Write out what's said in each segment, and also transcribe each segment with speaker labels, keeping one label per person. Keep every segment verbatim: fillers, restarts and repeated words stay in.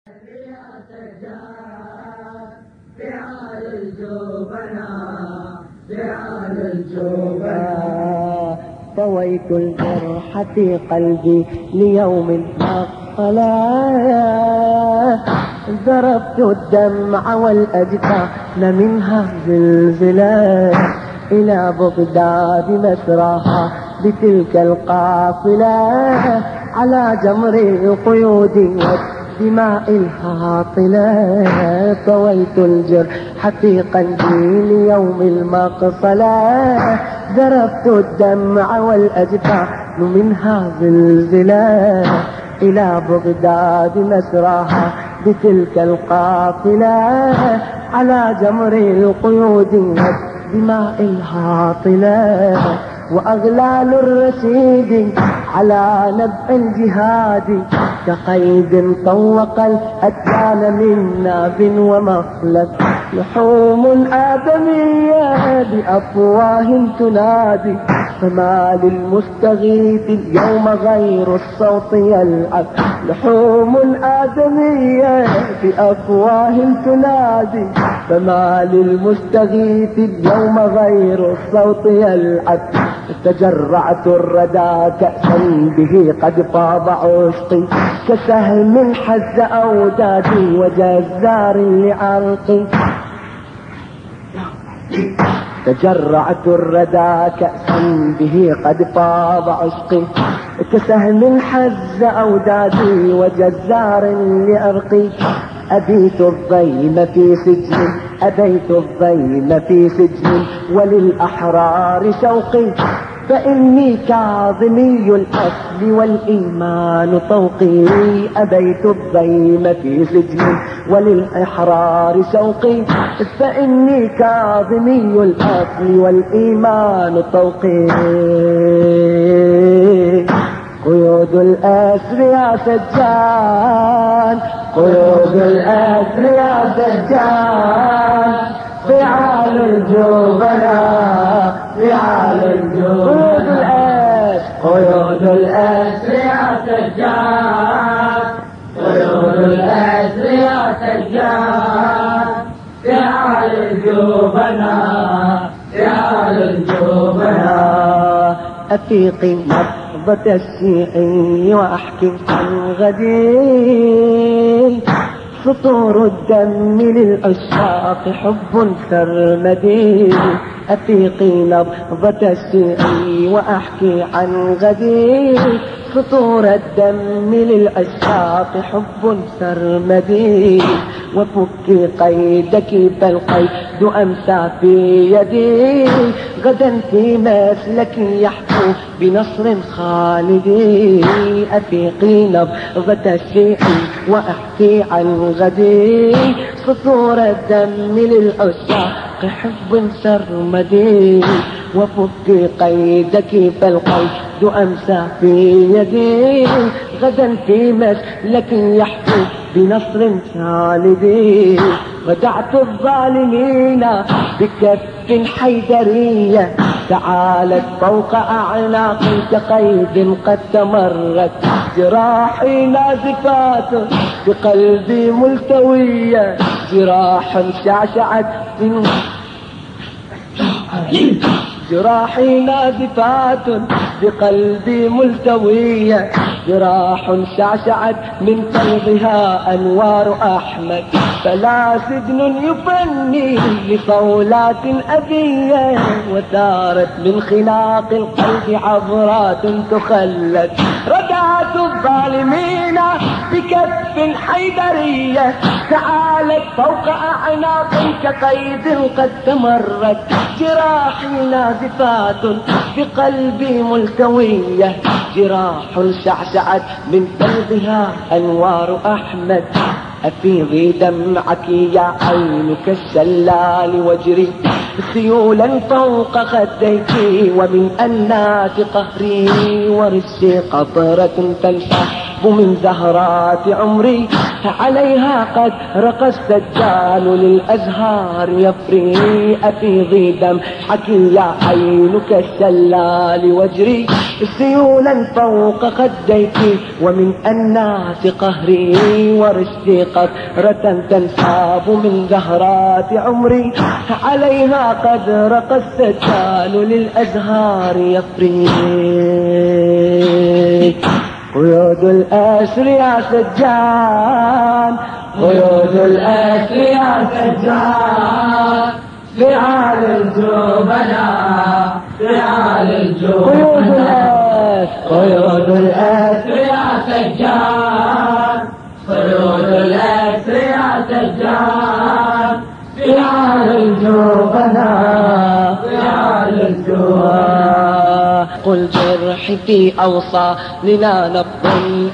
Speaker 1: فعال الجبناء فعال الجبناء طويت الجرح في قلبي ليوم الصلاة، ضربت الدمع والأجفان منها زلزلا إلى بغداد مسراها بتلك القافلة، على جمر القيود والدماء الهاطلة، طويت الجرح في قلبي ليوم المقصلة، ضربت الدمع والأجفان منها زلزلا إلى بغداد مسراها بتلك القافلة، على جمر القيود والدماء الهاطلة، وأغلال الرشيد على نبع الجهاد كقيد طوق الأتيان من ناب ومخلب، لحوم آدمية بأفواه تنادي، فما للمستغيث اليوم غير الصوت يلعب، لحوم آدمية بأفواه تنادي، فما للمستغيث اليوم غير الصوت يلعب، تجرعت الردى كأسا به قد فاض عشقي، كسهم حز أودادي وجزار لعرقي، تجرعت الردى كأسا به قد فاض عشقي، كسهم حز أودادي وجزار لعرقي، أبيت الضيم في سجن أبيت الضيم في سجن وللأحرار شوقي، فإني كاظمي الأصل والإيمان طوقي، أبيت الضيم في سجن وللأحرار شوقي، فإني كاظمي الأصل والإيمان طوقي، قيود الأسر يا سجان قيود الأسر يا سجان، فعال الجبناء فعال الجبناء، قيود الأسر يا سجان قيود الأسر يا سجان، فعال الجبناء فعال الجبناء، أفيقي نبضة الشيعي وأحكي عن غدي، سطور الدم للعشاق حب سرمدي، أفيقي نبضة الشيعي وأحكي عن غدي، سطور الدم للعشاق حب سرمدي، وفكي قيدك فالقيد أمسى في يدي، غدا في مسلك يحفو بنصر خالدي، أفيقي نبضة الشيعي وأحكي عن غدي، سطور الدم للعشاق حب سرمدي، وفكي قيدك فالقيد أمسى في يدي، غدا في مسلك يحفو بنصر خالدي، ودعت الظالمين بكف حيدرية، تعالت فوق أعناقي كقيد قد تمرت، جراحي نازفات بقلبي ملتوية، جراح شعشعت من جراحي نازفات بقلبي ملتوية، جراح شعشعت من قلبها أنوار أحمد، فلا سجن يفني لصولات أبية، وثارت من خلاق القلب عبرات تخلت، ردعت الظالمين بكف حيدرية، تعالت فوق أعناق كقيد قد تمرت، جراحي نازفات بقلبي ملتوية، جراح شعشعت من قلبها أنوار أحمد، أفيضي دمعك يا عين كالشلال واجري سيولا فوق خديك، ومن الناس قهري ورشي قطرة تنشح من زهرات عمري، عليها قد رقى السجال للأزهار يفري، أفيضي دمعك يا عين كالشلال واجري سيولا فوق خديك ومن الناس قهري ورشدي قطرة تنساب من زهرات عمري عليها قد رقى السجان للأزهار يفري قيود الأسر يا سجان قيود الأسر يا سجان فعال الجبناء فعال الجبناء قيود الأسر يا سجان قيود الأسر يا سجان فعال الجبناء فعال الجبناء قل جرحي في أوصالنا نبض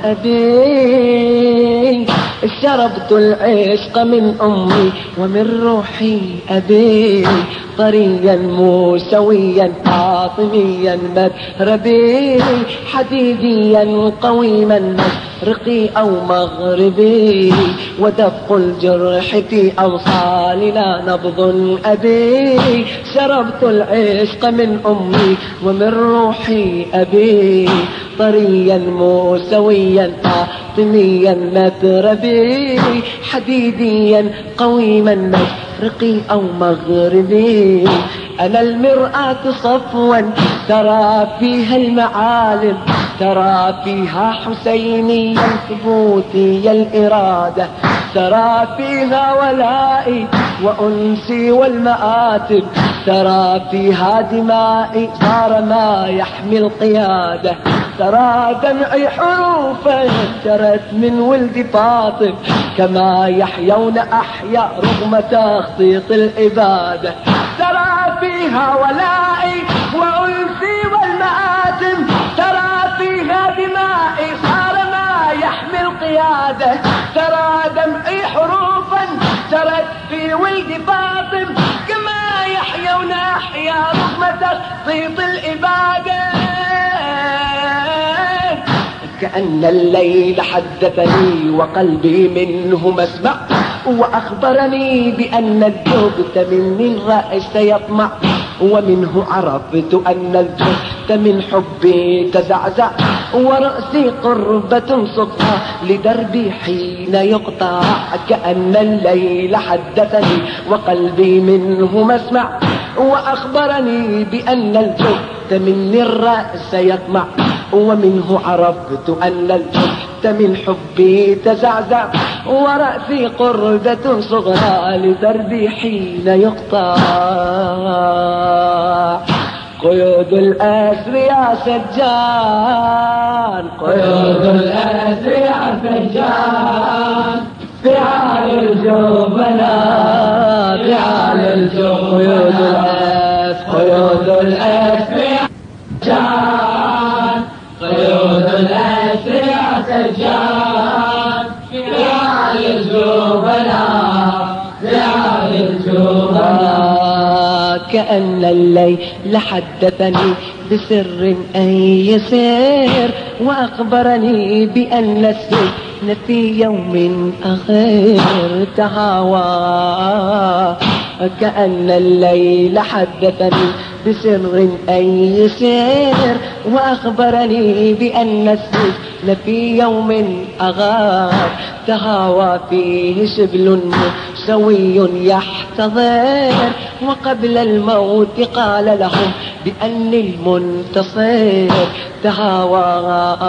Speaker 1: الأبي شربت العشق من أمي ومن روحي أبي طريا موسويا فاطميا مذهبي حديديا قويما مشرقي أو مغربي ودق الجرح في أوصالنا نبض أبي شربت العشق من أمي ومن روحي أبي طريا موسويا فاطميا مذهبي حديديا قويما مشرقي أو مغربي أنا المرآة صفوا ترى فيها المعالم ترى فيها حسينيا ثبوتي الإرادة ترى فيها ولائي وأنسي والمآتب ترى فيها دمائي صار ما يحمي القيادة ترى دمعي حروفا جرت من ولد فاطم كما يحيون أحيا رغم تخطيط الإبادة ترى فيها ولائي وأنسي والمآتم ترى فيها دمائي صار ما يحمي القيادة ترى دمعي حروفا جرت في ولد فاطم كما يحيون أحيا رغم تخطيط الإبادة كأن الليل حدثني وقلبي منه مسمع وأخبرني بأن الجبت مني الرأس يطمع ومنه عرفت أن الجبت من حبي تزعزع ورأسي قربة صدفة لدربي حين يقطع كأن الليل حدثني وقلبي منه مسمع وأخبرني بأن الجبت مني الرأس يطمع ومنه عرفت أن الجبت من حبي تزعزع ورأسي قربة صغرى لدربي حين يقطع قيود الأسر يا سجان قيود الأسر يا سجان فعال الجبناء فعال الجبناء قيود الأسر يا سجان قيود الأسر يا سجان فعال الجبناء فعال الجبناء كأن الليل حدثني بسر أن يسير وأخبرني بأن السجن في يوم أخير تهاوى كأن الليل حدثني بسر أن يسير وأخبرني بأن السجن في يوم أغار تهاوى فيه شبل سوي يحتضر وقبل الموت قال لهم بأن المنتصر تهاوى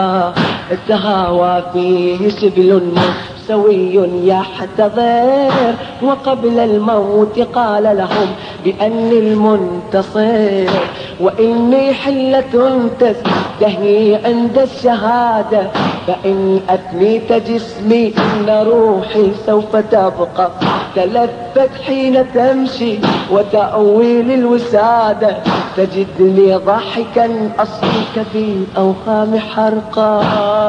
Speaker 1: تهاوى فيه شبل سوي يحتضر وقبل الموت قال لهم بأن المنتصر وإني حلة تستهي عند الشهادة فإن أثنيت جسمي إن روحي سوف تبقى تلفت حين تمشي وتأوي للوسادة تجدني ضاحكا أصلك في أوهام حرقا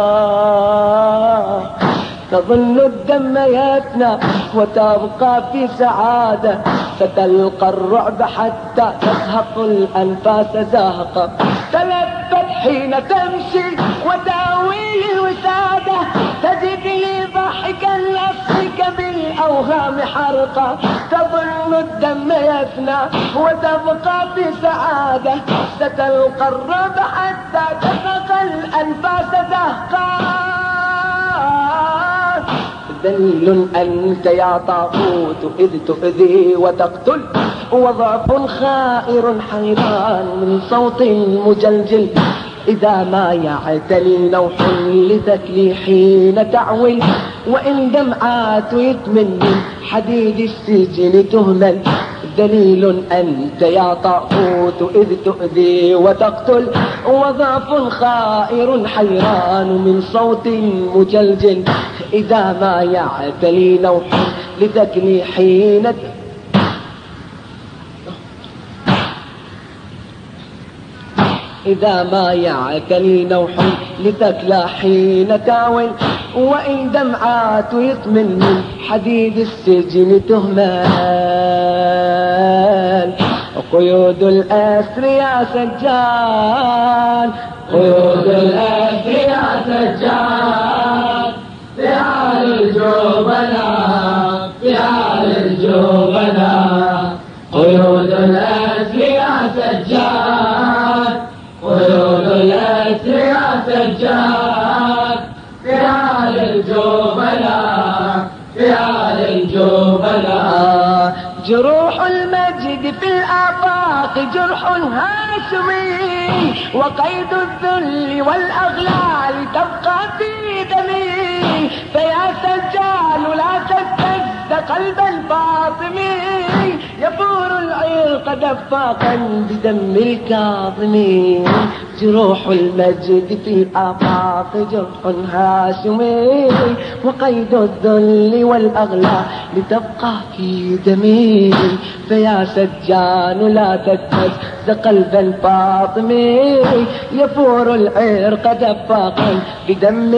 Speaker 1: تظن الدم يفنى وتبقى في سعادة فتلقى الرعب حتى تزهق الأنفاس زهقا تلفت حين تمشي وتأوي الوسادة تجدني ضاحكا أصلك بالأوهام الأوهام حرقة تظن الدم يفنى وتبقى في سعادة ستلقى الرب حتى تفق الأنفاس دهقا ذليل أنت يا طاغوت إذ تؤذي وتقتل وضعف خائر حيران من صوت مجلجل إذا ما يعتلي نوح لتكلي حين تعول وإن دمعات يتمن من حديد السجن تهمل ذليل أنت يا طاغوت إذ تؤذي وتقتل وضعف خائر حيران من صوت مجلجل إذا ما يعتلي نوح لتكلي حين إذا ما يعتلي نوح لتكلى حين تاول وإن دمعات يطمن من حديد السجن تهمل قيود الأسر يا سجان قيود الأسر يا سجان فعال الجبناء فعال الجبناء قيود الأسر يا سجان قيود الأسر يا سجان فعال الجبناء فعال الجبناء جروح المجد في الآفاق جرح هاشمي وقيد الذل والأغلال تبقى في دمي فيا سجان لا تستجد قلبا فاطمي يفور العرق دفاقا بدم الكاظمين جروح المجد في الآفاق جرح هاشمي وقيد الذل والأغلال لتبقى في دمي فيا سجان لا تتهز قلبا فاطمي يفور العرق دفاقا بدم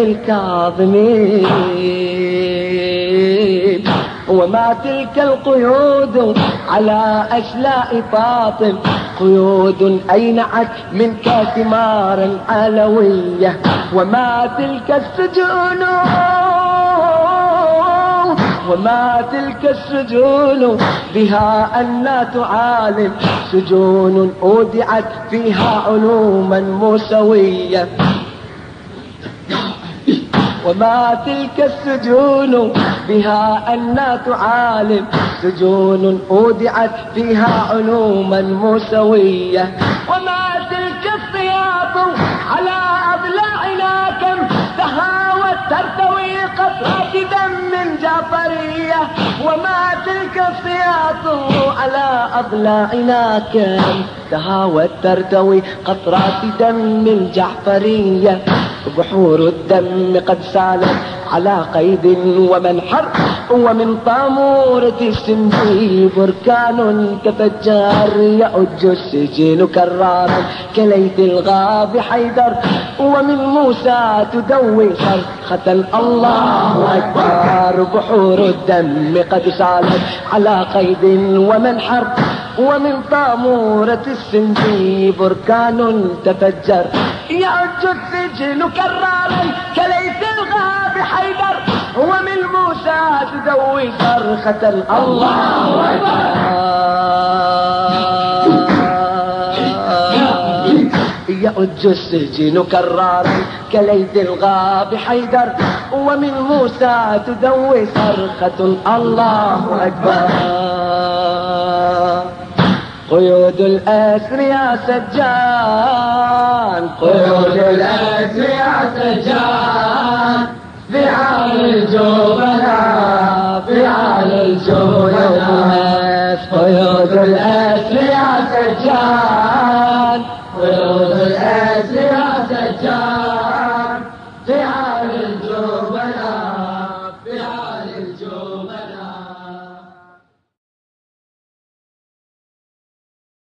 Speaker 1: الكاظمين وما تلك القيود على أشلاء فاطم قيود أينعت منك ثمارا علوية وما تلك السجون وما تلك السجون بها أن تعالم سجون أودعت فيها علوما موسوية وما تلك السجون بها أن تعالم سجون أودعت فيها علوما موسوية وما تلك السياط على أضلاعنا كم تهاوت ترتوي قطرات دم جعفرية وما تلك السياط على أضلاعنا كم تهاوت ترتوي قطرات دم جعفرية بحور الدم قد سالت على قيد ومنحر ومن طامورة السندي بركان كفجار يأج السجن كرارا كليث الغاب حيدر ومن موسى تدوي صرخة الله أكبر بحور الدم قد سالت على قيد ومنحر ومن طامورة السندي بركان تفجر يأج السجن كرارا كليث الغاب حيدر ومن موسى تدوي صرخة الله أكبر يأج السجن كرارا كليث الغاب حيدر ومن موسى تدوي صرخة الله أكبر قيود الأسر يا سجان قيود الأسر يا سجان فعال الجبناء فعال الجبناء قيود الأسر يا سجان قيود الأسر يا سجان فعال الجبناء فعال الجبناء